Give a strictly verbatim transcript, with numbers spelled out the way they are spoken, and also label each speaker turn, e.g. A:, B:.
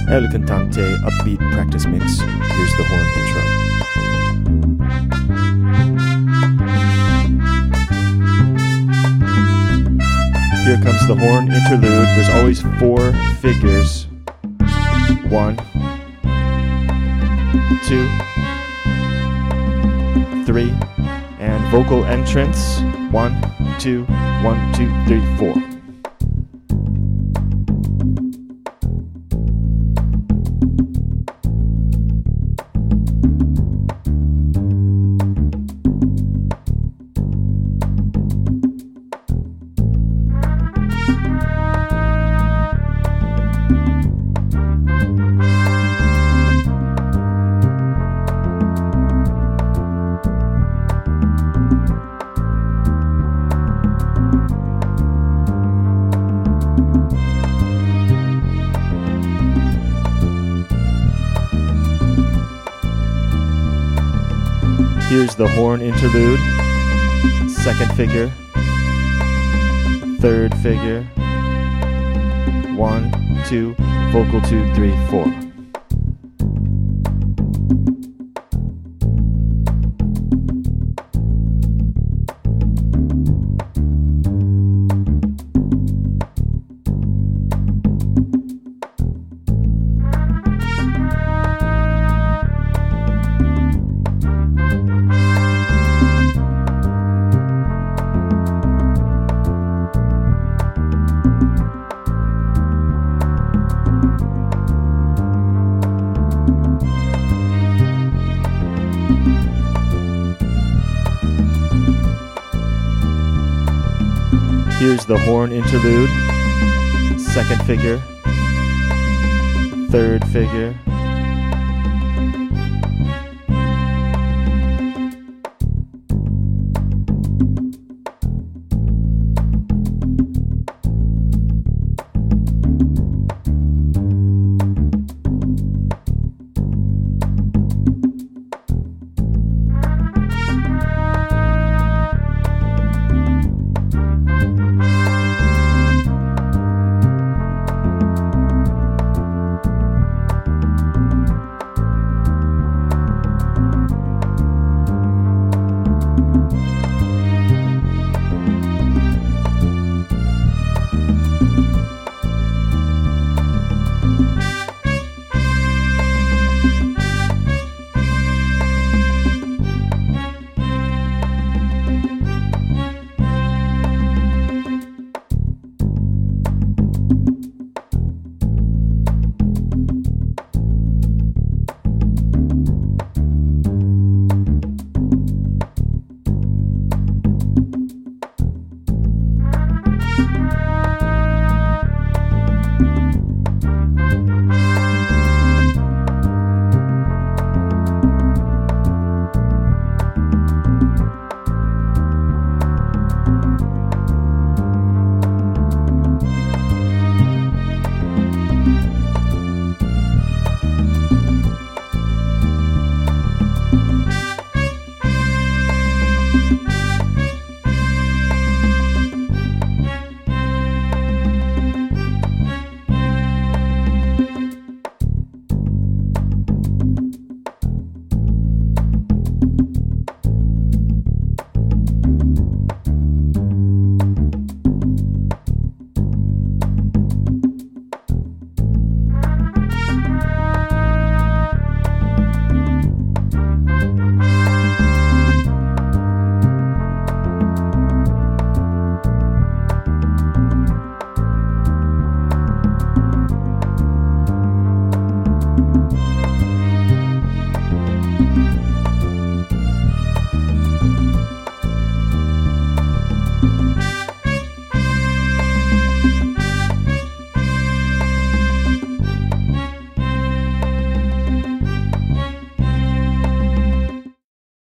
A: El Cantante upbeat practice mix. Here's the horn intro. Here comes the horn interlude. There's always four figures. One, two, three, and vocal entrance. One, two, one, two, three, four. Here's the horn interlude. Second figure. Third figure. One, two, vocal two, three, four. Here's the horn interlude. Second figure. Third figure.